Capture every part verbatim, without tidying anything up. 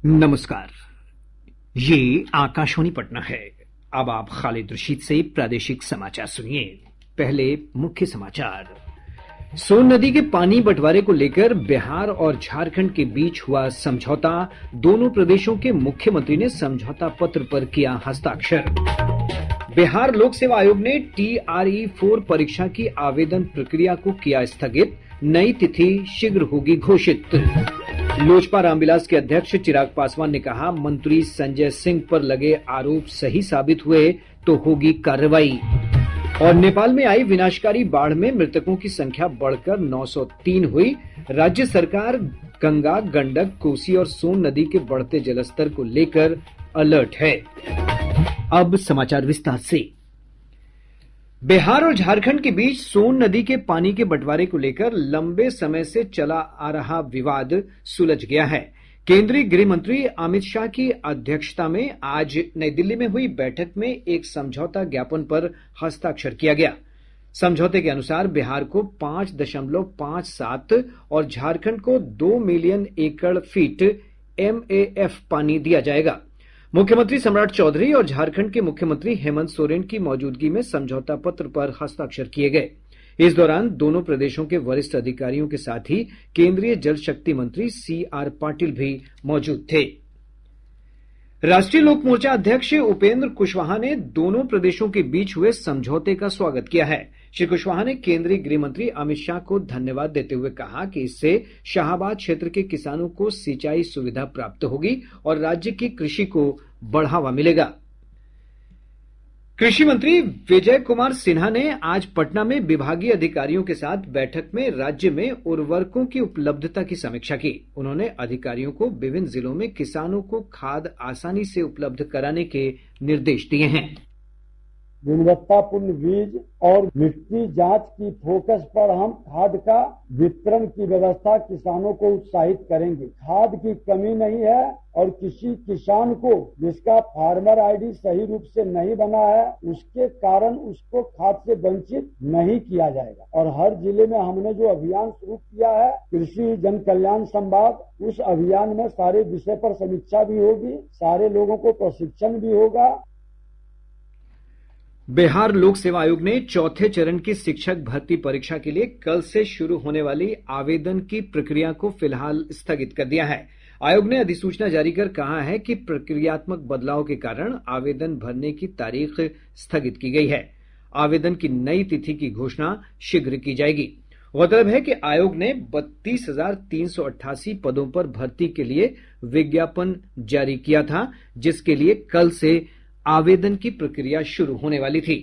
नमस्कार, ये आकाशवाणी पटना है। अब आप खालिद रशीद से प्रादेशिक समाचार सुनिए। पहले मुख्य समाचार। सोन नदी के पानी बंटवारे को लेकर बिहार और झारखंड के बीच हुआ समझौता। दोनों प्रदेशों के मुख्यमंत्री ने समझौता पत्र पर किया हस्ताक्षर। बिहार लोक सेवा आयोग ने टी आर ई फोर परीक्षा की आवेदन प्रक्रिया को किया स्थगित। नई तिथि शीघ्र होगी घोषित। लोजपा रामविलास के अध्यक्ष चिराग पासवान ने कहा, मंत्री संजय सिंह पर लगे आरोप सही साबित हुए तो होगी कार्रवाई। और नेपाल में आई विनाशकारी बाढ़ में मृतकों की संख्या बढ़कर नौ सौ तीन हुई। राज्य सरकार गंगा, गंडक, कोसी और सोन नदी के बढ़ते जलस्तर को लेकर अलर्ट है। अब समाचार विस्तार से। बिहार और झारखंड के बीच सोन नदी के पानी के बंटवारे को लेकर लंबे समय से चला आ रहा विवाद सुलझ गया है। केंद्रीय गृह मंत्री अमित शाह की अध्यक्षता में आज नई दिल्ली में हुई बैठक में एक समझौता ज्ञापन पर हस्ताक्षर किया गया। समझौते के अनुसार बिहार को पांच दशमलव पांच सात और झारखंड को दो मिलियन एकड़ फीट एम ए एफ पानी दिया जाएगा। मुख्यमंत्री सम्राट चौधरी और झारखंड के मुख्यमंत्री हेमंत सोरेन की मौजूदगी में समझौता पत्र पर हस्ताक्षर किए गए। इस दौरान दोनों प्रदेशों के वरिष्ठ अधिकारियों के साथ ही केंद्रीय जल शक्ति मंत्री सी आर पाटिल भी मौजूद थे। राष्ट्रीय लोक मोर्चा अध्यक्ष उपेंद्र कुशवाहा ने दोनों प्रदेशों के बीच हुए समझौते का स्वागत किया है। श्री कुशवाहा ने केंद्रीय गृह मंत्री अमित शाह को धन्यवाद देते हुए कहा कि इससे शाहाबाद क्षेत्र के किसानों को सिंचाई सुविधा प्राप्त होगी और राज्य की कृषि को बढ़ावा मिलेगा। कृषि मंत्री विजय कुमार सिन्हा ने आज पटना में विभागीय अधिकारियों के साथ बैठक में राज्य में उर्वरकों की उपलब्धता की समीक्षा की। उन्होंने अधिकारियों को विभिन्न जिलों में किसानों को खाद आसानी से उपलब्ध कराने के निर्देश दिए हैं। गुणवत्तापूर्ण बीज और मिट्टी जांच की फोकस पर हम खाद का वितरण की व्यवस्था किसानों को उत्साहित करेंगे। खाद की कमी नहीं है और किसी किसान को जिसका फार्मर आईडी सही रूप से नहीं बना है उसके कारण उसको खाद से वंचित नहीं किया जाएगा। और हर जिले में हमने जो अभियान शुरू किया है कृषि जन कल्याण संवाद, उस अभियान में सारे विषय पर समीक्षा भी होगी, सारे लोगों को प्रशिक्षण भी होगा। बिहार लोक सेवा आयोग ने चौथे चरण की शिक्षक भर्ती परीक्षा के लिए कल से शुरू होने वाली आवेदन की प्रक्रिया को फिलहाल स्थगित कर दिया है। आयोग ने अधिसूचना जारी कर कहा है कि प्रक्रियात्मक बदलाव के कारण आवेदन भरने की तारीख स्थगित की गई है। आवेदन की नई तिथि की घोषणा शीघ्र की जाएगी। गौरतलब है कि आयोग ने बत्तीस हजार तीन सौ अट्ठासी पदों पर भर्ती के लिए विज्ञापन जारी किया था, जिसके लिए कल से आवेदन की प्रक्रिया शुरू होने वाली थी।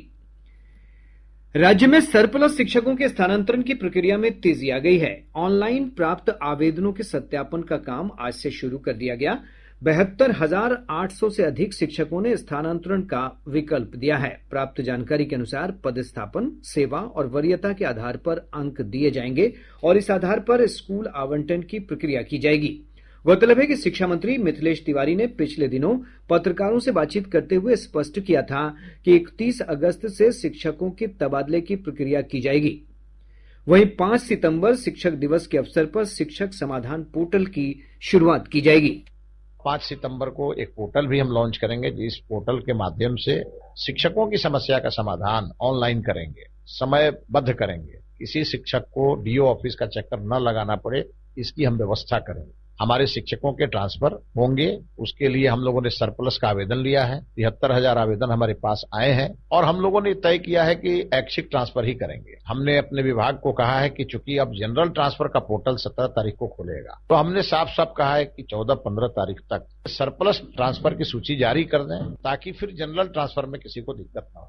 राज्य में सरप्लस शिक्षकों के स्थानांतरण की प्रक्रिया में तेजी आ गई है। ऑनलाइन प्राप्त आवेदनों के सत्यापन का काम आज से शुरू कर दिया गया। बहत्तर हजार आठ सौ से अधिक शिक्षकों ने स्थानांतरण का विकल्प दिया है। प्राप्त जानकारी के अनुसार पदस्थापन, सेवा और वरीयता के आधार पर अंक दिए जाएंगे और इस आधार पर स्कूल आवंटन की प्रक्रिया की जाएगी। गौरतलब है कि शिक्षा मंत्री मिथिलेश तिवारी ने पिछले दिनों पत्रकारों से बातचीत करते हुए स्पष्ट किया था कि इकतीस अगस्त से शिक्षकों के तबादले की प्रक्रिया की जाएगी। वहीं पांच सितंबर शिक्षक दिवस के अवसर पर शिक्षक समाधान पोर्टल की शुरुआत की जाएगी। पांच सितंबर को एक पोर्टल भी हम लॉन्च करेंगे, जिस पोर्टल के माध्यम से शिक्षकों की समस्या का समाधान ऑनलाइन करेंगे, समयबद्ध करेंगे। किसी शिक्षक को डीओ ऑफिस का चक्कर न लगाना पड़े, इसकी हम व्यवस्था करेंगे। हमारे शिक्षकों के ट्रांसफर होंगे, उसके लिए हम लोगों ने सरप्लस का आवेदन लिया है। तिहत्तर हजार आवेदन हमारे पास आए हैं और हम लोगों ने तय किया है कि ऐच्छिक ट्रांसफर ही करेंगे। हमने अपने विभाग को कहा है कि चूंकि अब जनरल ट्रांसफर का पोर्टल सत्रह तारीख को खुलेगा, तो हमने साफ साफ कहा है कि चौदह पंद्रह तारीख तक सरप्लस ट्रांसफर की सूची जारी कर दें, ताकि फिर जनरल ट्रांसफर में किसी को दिक्कत न हो।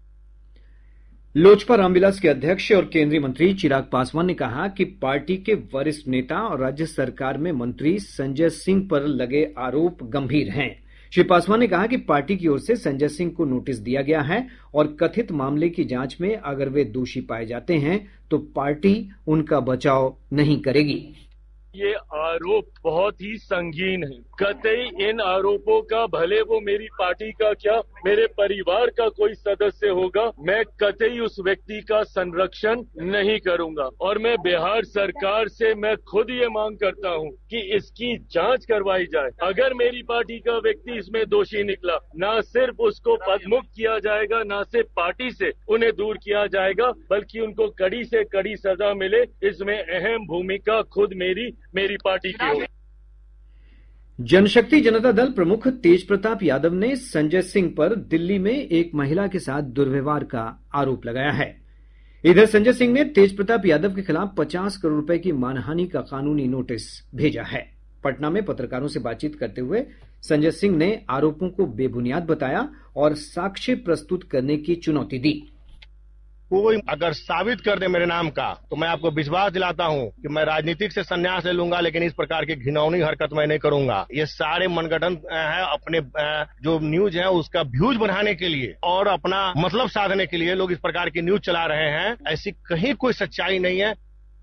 लोजपा रामविलास के अध्यक्ष और केंद्रीय मंत्री चिराग पासवान ने कहा कि पार्टी के वरिष्ठ नेता और राज्य सरकार में मंत्री संजय सिंह पर लगे आरोप गंभीर हैं। श्री पासवान ने कहा कि पार्टी की ओर से संजय सिंह को नोटिस दिया गया है और कथित मामले की जांच में अगर वे दोषी पाए जाते हैं तो पार्टी उनका बचाव नहीं करेगी। ये आरोप बहुत ही संगीन है। कतई इन आरोपों का, भले वो मेरी पार्टी का क्या मेरे परिवार का कोई सदस्य होगा, मैं कतई उस व्यक्ति का संरक्षण नहीं करूंगा। और मैं बिहार सरकार से मैं खुद ये मांग करता हूं कि इसकी जांच करवाई जाए। अगर मेरी पार्टी का व्यक्ति इसमें दोषी निकला, न सिर्फ उसको पदमुक्त किया जाएगा, न सिर्फ पार्टी से उन्हें दूर किया जाएगा, बल्कि उनको कड़ी से कड़ी सजा मिले। इसमें अहम भूमिका खुद मेरी मेरी पार्टी की होगी। जनशक्ति जनता दल प्रमुख तेज प्रताप यादव ने संजय सिंह पर दिल्ली में एक महिला के साथ दुर्व्यवहार का आरोप लगाया है। इधर संजय सिंह ने तेज प्रताप यादव के खिलाफ पचास करोड़ रुपए की मानहानि का कानूनी नोटिस भेजा है। पटना में पत्रकारों से बातचीत करते हुए संजय सिंह ने आरोपों को बेबुनियाद बताया और साक्ष्य प्रस्तुत करने की चुनौती दी। कोई अगर साबित कर दे मेरे नाम का तो मैं आपको विश्वास दिलाता हूं कि मैं राजनीतिक से संन्यास ले लूंगा, लेकिन इस प्रकार की घिनौनी हरकत मैं नहीं करूंगा। ये सारे मनगठन है, अपने जो न्यूज है उसका व्यूज बढ़ाने के लिए और अपना मतलब साधने के लिए लोग इस प्रकार की न्यूज चला रहे हैं। ऐसी कहीं कोई सच्चाई नहीं है।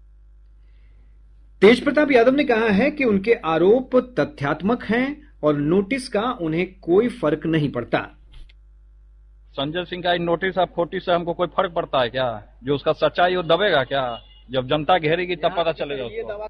तेज प्रताप यादव ने कहा है कि उनके आरोप तथ्यात्मक हैं और नोटिस का उन्हें कोई फर्क नहीं पड़ता। संजय सिंह का नोटिस और फोर्टिस से हमको कोई फर्क पड़ता है क्या? जो उसका सच्चाई वो दबेगा क्या? जब जनता घेरेगी तब पता चलेगा उसको।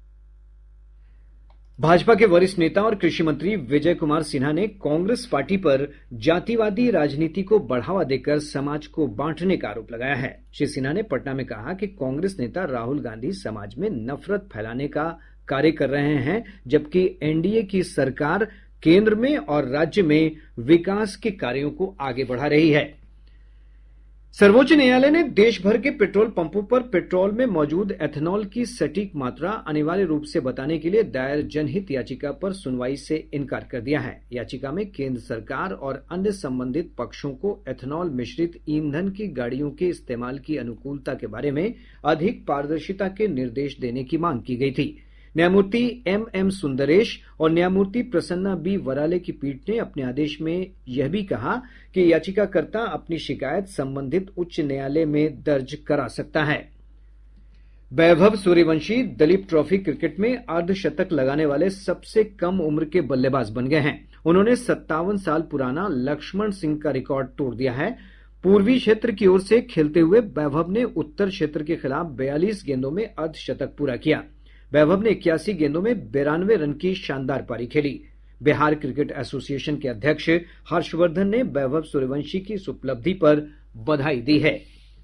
भाजपा के वरिष्ठ नेता और कृषि मंत्री विजय कुमार सिन्हा ने कांग्रेस पार्टी पर जातिवादी राजनीति को बढ़ावा देकर समाज को बांटने का आरोप लगाया है। श्री सिन्हा ने पटना में कहा कि कांग्रेस नेता राहुल गांधी समाज में नफरत फैलाने का कार्य कर रहे हैं, जबकि एनडीए की सरकार केंद्र में और राज्य में विकास के कार्यों को आगे बढ़ा रही है। सर्वोच्च न्यायालय ने देश भर के पेट्रोल पंपों पर पेट्रोल में मौजूद एथेनॉल की सटीक मात्रा अनिवार्य रूप से बताने के लिए दायर जनहित याचिका पर सुनवाई से इनकार कर दिया है। याचिका में केंद्र सरकार और अन्य संबंधित पक्षों को एथेनॉल मिश्रित ईंधन की गाड़ियों के इस्तेमाल की अनुकूलता के बारे में अधिक पारदर्शिता के निर्देश देने की मांग की गई थी। न्यायमूर्ति एम एम सुंदरेश और न्यायमूर्ति प्रसन्ना बी वराले की पीठ ने अपने आदेश में यह भी कहा कि याचिकाकर्ता अपनी शिकायत संबंधित उच्च न्यायालय में दर्ज करा सकता है। वैभव सूर्यवंशी दलीप ट्रॉफी क्रिकेट में अर्धशतक लगाने वाले सबसे कम उम्र के बल्लेबाज बन गए हैं। उन्होंने सत्तावन साल पुराना लक्ष्मण सिंह का रिकॉर्ड तोड़ दिया है। पूर्वी क्षेत्र की ओर से खेलते हुए वैभव ने उत्तर क्षेत्र के खिलाफ बयालीस गेंदों में अर्धशतक पूरा किया। वैभव ने इक्यासी गेंदों में बिरानवे रन की शानदार पारी खेली। बिहार क्रिकेट एसोसिएशन के अध्यक्ष हर्षवर्धन ने वैभव सूर्यवंशी की इस उपलब्धि पर बधाई दी है।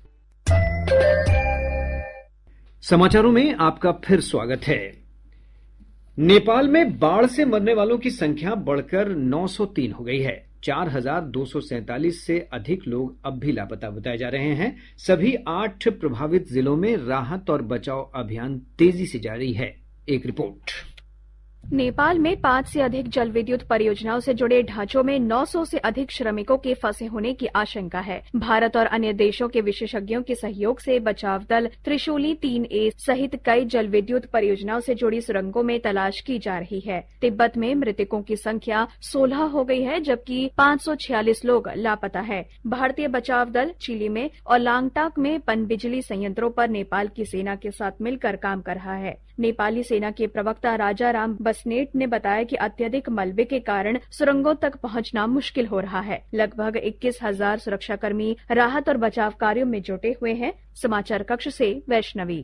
समाचारों में आपका फिर स्वागत है। नेपाल में बाढ़ से मरने वालों की संख्या बढ़कर नौ सौ तीन हो गई है। चार हजार दो सौ सैंतालीस से अधिक लोग अब भी लापता बताए जा रहे हैं। सभी आठ प्रभावित जिलों में राहत और बचाव अभियान तेजी से जारी है। एक रिपोर्ट। नेपाल में पांच से अधिक जल विद्युत परियोजनाओं से जुड़े ढांचों में नौ सौ से अधिक श्रमिकों के फंसे होने की आशंका है। भारत और अन्य देशों के विशेषज्ञों के सहयोग से बचाव दल त्रिशूली तीन ए सहित कई जल विद्युत परियोजनाओं से जुड़ी सुरंगों में तलाश की जा रही है। तिब्बत में मृतकों की संख्या सोलह हो गई है, जबकि पांच सौ छियालीस लोग लापता है। भारतीय बचाव दल चिली में और लांगटाक में पनबिजली संयंत्रों पर नेपाल की सेना के साथ मिलकर काम कर रहा है। नेपाली सेना के प्रवक्ता राजा राम बसनेट ने बताया कि अत्यधिक मलबे के कारण सुरंगों तक पहुंचना मुश्किल हो रहा है। लगभग इक्कीस हजार सुरक्षाकर्मी राहत और बचाव कार्यों में जुटे हुए हैं। समाचार कक्ष से वैष्णवी।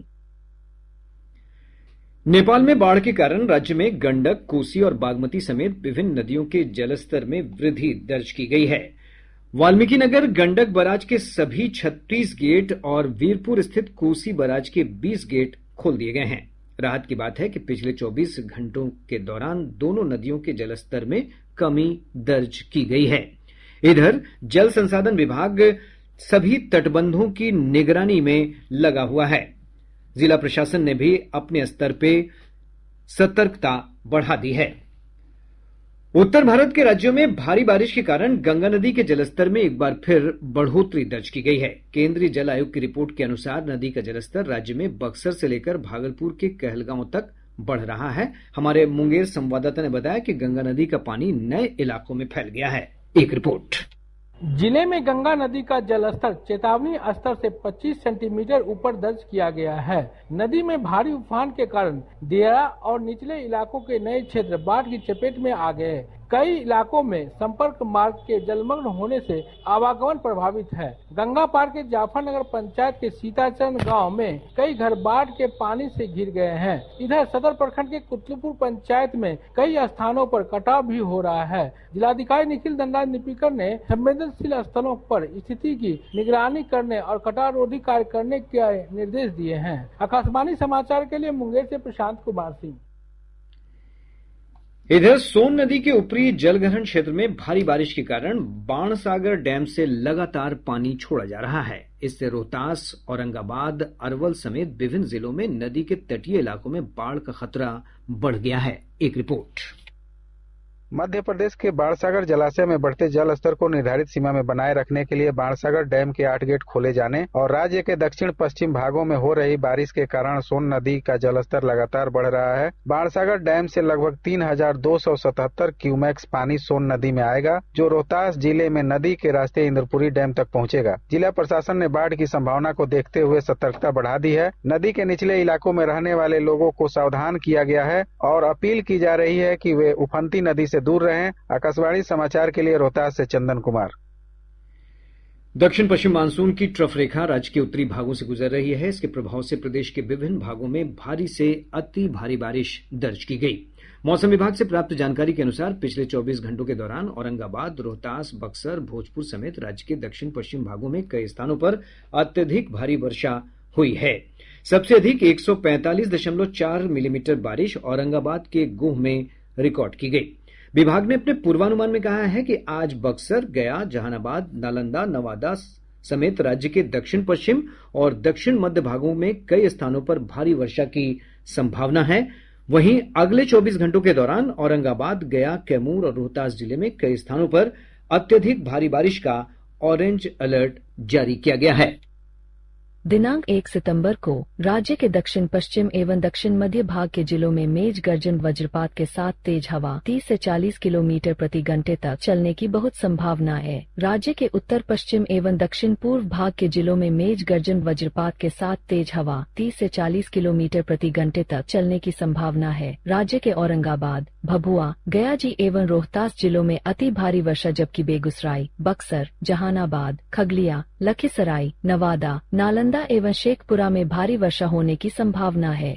नेपाल में बाढ़ के कारण राज्य में गंडक, कोसी और बागमती समेत विभिन्न नदियों के जलस्तर में वृद्धि दर्ज की गई है। वाल्मीकिनगर गंडक बराज के सभी छत्तीस गेट और वीरपुर स्थित कोसी बराज के बीस गेट खोल दिए गए हैं। राहत की बात है कि पिछले चौबीस घंटों के दौरान दोनों नदियों के जलस्तर में कमी दर्ज की गई है। इधर जल संसाधन विभाग सभी तटबंधों की निगरानी में लगा हुआ है। जिला प्रशासन ने भी अपने स्तर पर सतर्कता बढ़ा दी है। उत्तर भारत के राज्यों में भारी बारिश के कारण गंगा नदी के जलस्तर में एक बार फिर बढ़ोतरी दर्ज की गई है। केंद्रीय जल आयोग की रिपोर्ट के अनुसार नदी का जलस्तर राज्य में बक्सर से लेकर भागलपुर के कहलगांव तक बढ़ रहा है। हमारे मुंगेर संवाददाता ने बताया कि गंगा नदी का पानी नए इलाकों में फैल गया है। एक रिपोर्ट। जिले में गंगा नदी का जलस्तर चेतावनी स्तर से पच्चीस सेंटीमीटर ऊपर दर्ज किया गया है। नदी में भारी उफान के कारण दियारा और निचले इलाकों के नए क्षेत्र बाढ़ की चपेट में आ गए। कई इलाकों में संपर्क मार्ग के जलमग्न होने से आवागमन प्रभावित है। गंगा पार के जाफरनगर पंचायत के सीताचंद गांव में कई घर बाढ़ के पानी से घिर गए हैं। इधर सदर प्रखंड के कुतलुपुर पंचायत में कई स्थानों पर कटाव भी हो रहा है। जिलाधिकारी निखिल धनराज निपिकर ने संवेदनशील स्थलों पर स्थिति की निगरानी करने और कटाव रोधी कार्य करने के निर्देश दिए हैं। आकाशवाणी समाचार के लिए मुंगेर से प्रशांत कुमार सिंह। इधर सोन नदी के ऊपरी जलग्रहण क्षेत्र में भारी बारिश के कारण बाणसागर डैम से लगातार पानी छोड़ा जा रहा है। इससे रोहतास, औरंगाबाद, अरवल समेत विभिन्न जिलों में नदी के तटीय इलाकों में बाढ़ का खतरा बढ़ गया है। एक रिपोर्ट। मध्य प्रदेश के बाणसागर जलाशय में बढ़ते जल स्तर को निर्धारित सीमा में बनाए रखने के लिए बाणसागर डैम के आठ गेट खोले जाने और राज्य के दक्षिण पश्चिम भागों में हो रही बारिश के कारण सोन नदी का जलस्तर लगातार बढ़ रहा है। बाणसागर डैम से लगभग तीन हजार दो सौ सतहत्तर क्यूमेक्स पानी सोन नदी में आएगा, जो रोहतास जिले में नदी के रास्ते इंद्रपुरी डैम तक पहुंचेगा। जिला प्रशासन ने बाढ़ की संभावना को देखते हुए सतर्कता बढ़ा दी है। नदी के निचले इलाकों में रहने वाले लोगों को सावधान किया गया है और अपील की जा रही है कि वे उफनती नदी से दूर रहें। आकाशवाणी समाचार के लिए रोहतास से चंदन कुमार। दक्षिण पश्चिम मानसून की ट्रफ रेखा राज्य के उत्तरी भागों से गुजर रही है। इसके प्रभाव से प्रदेश के विभिन्न भागों में भारी से अति भारी बारिश दर्ज की गई। मौसम विभाग से प्राप्त जानकारी के अनुसार पिछले चौबीस घंटों के दौरान औरंगाबाद, रोहतास, बक्सर, भोजपुर समेत राज्य के दक्षिण पश्चिम भागों में कई स्थानों पर अत्यधिक भारी वर्षा हुई है। सबसे अधिक एक सौ पैंतालीस दशमलव चार मिलीमीटर बारिश औरंगाबाद के गोह में रिकॉर्ड की गई। विभाग ने अपने पूर्वानुमान में कहा है कि आज बक्सर, गया, जहानाबाद, नालंदा, नवादा समेत राज्य के दक्षिण पश्चिम और दक्षिण मध्य भागों में कई स्थानों पर भारी वर्षा की संभावना है। वहीं अगले चौबीस घंटों के दौरान औरंगाबाद, गया, कैमूर और रोहतास जिले में कई स्थानों पर अत्यधिक भारी बारिश का ऑरेंज अलर्ट जारी किया गया है। दिनांक एक सितंबर को राज्य के दक्षिण पश्चिम एवं दक्षिण मध्य भाग के जिलों में मेघ गर्जन वज्रपात के साथ तेज हवा तीस से चालीस किलोमीटर प्रति घंटे तक चलने की बहुत संभावना है। राज्य के उत्तर पश्चिम एवं दक्षिण पूर्व भाग के जिलों में मेघ गर्जन वज्रपात के साथ तेज हवा तीस से चालीस किलोमीटर प्रति घंटे तक चलने की संभावना है। राज्य के औरंगाबाद, भभुआ, गया जी एवं रोहतास जिलों में अति भारी वर्षा, जबकि बेगूसराय, बक्सर, जहानाबाद, खगलिया, लखीसराय, नवादा, नालंदा एवं शेखपुरा में भारी वर्षा होने की संभावना है।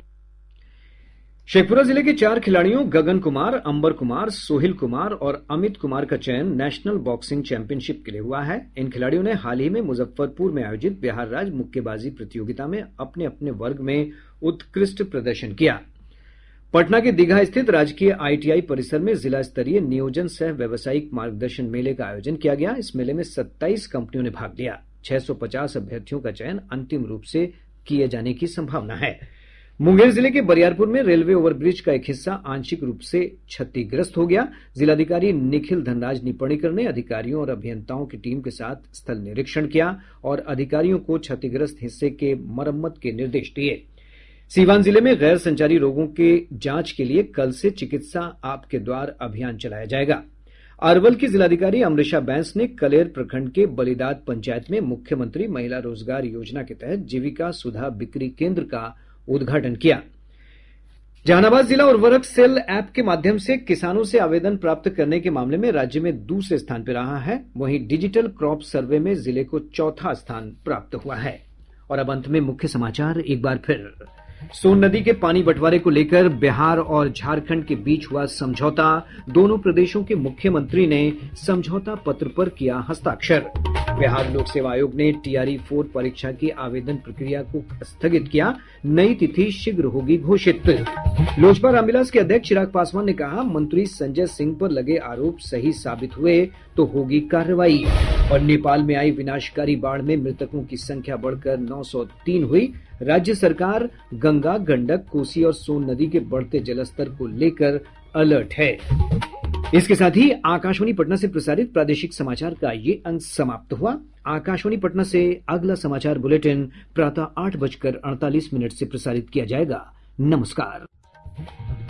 शेखपुरा जिले के चार खिलाड़ियों गगन कुमार, अंबर कुमार, सोहिल कुमार और अमित कुमार का चयन नेशनल बॉक्सिंग चैंपियनशिप के लिए हुआ है। इन खिलाड़ियों ने हाल ही में मुजफ्फरपुर में आयोजित बिहार राज्य मुक्केबाजी प्रतियोगिता में अपने अपने वर्ग में उत्कृष्ट प्रदर्शन किया। पटना के दीघा स्थित राजकीय आईटीआई परिसर में जिला स्तरीय नियोजन सह व्यावसायिक मार्गदर्शन मेले का आयोजन किया गया। इस मेले में सत्ताईस कंपनियों ने भाग लिया। छह सौ पचास अभ्यर्थियों का चयन अंतिम रूप से किए जाने की संभावना है। मुंगेर जिले के बरियारपुर में रेलवे ओवरब्रिज का एक हिस्सा आंशिक रूप से क्षतिग्रस्त हो गया। जिलाधिकारी निखिल धनराज निपणिकर ने अधिकारियों और अभियंताओं की टीम के साथ स्थल निरीक्षण किया और अधिकारियों को क्षतिग्रस्त हिस्से के मरम्मत के निर्देश दिए। सीवान जिले में गैर संचारी रोगों के जांच के लिए कल से चिकित्सा आपके द्वार अभियान चलाया जाएगा। अरवल की जिलाधिकारी अमृशा बैंस ने कलेर प्रखंड के बलिदाद पंचायत में मुख्यमंत्री महिला रोजगार योजना के तहत जीविका सुधा बिक्री केंद्र का उद्घाटन किया। जहानाबाद जिला उर्वरक सेल ऐप के माध्यम से किसानों से आवेदन प्राप्त करने के मामले में राज्य में दूसरे स्थान पर रहा है। वहीं डिजिटल क्रॉप सर्वे में जिले को चौथा स्थान प्राप्त हुआ है। और अब अंत में मुख्य समाचार एक बार फिर। सोन नदी के पानी बंटवारे को लेकर बिहार और झारखंड के बीच हुआ समझौता। दोनों प्रदेशों के मुख्यमंत्री ने समझौता पत्र पर किया हस्ताक्षर। बिहार लोक सेवा आयोग ने टीआरई फोर परीक्षा की आवेदन प्रक्रिया को स्थगित किया। नई तिथि शीघ्र होगी घोषित। लोजपा रामविलास के अध्यक्ष चिराग पासवान ने कहा, मंत्री संजय सिंह पर लगे आरोप सही साबित हुए तो होगी कार्रवाई। और नेपाल में आई विनाशकारी बाढ़ में मृतकों की संख्या बढ़कर नौ सौ तीन हुई। राज्य सरकार गंगा, गंडक, कोसी और सोन नदी के बढ़ते जलस्तर को लेकर अलर्ट है। इसके साथ ही आकाशवाणी पटना से प्रसारित प्रादेशिक समाचार का ये अंक समाप्त हुआ। आकाशवाणी पटना से अगला समाचार बुलेटिन प्रातः आठ बजकर अड़तालीस मिनट से प्रसारित किया जाएगा। नमस्कार।